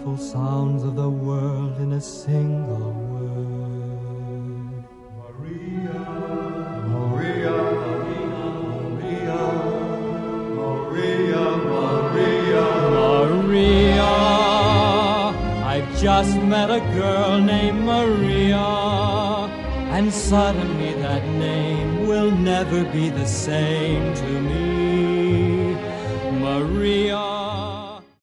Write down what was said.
beautiful sounds of the world in a single word. Maria, Maria, Maria, Maria, Maria, Maria. I've just met a girl named Maria, and suddenly that name will never be the same to me. Maria.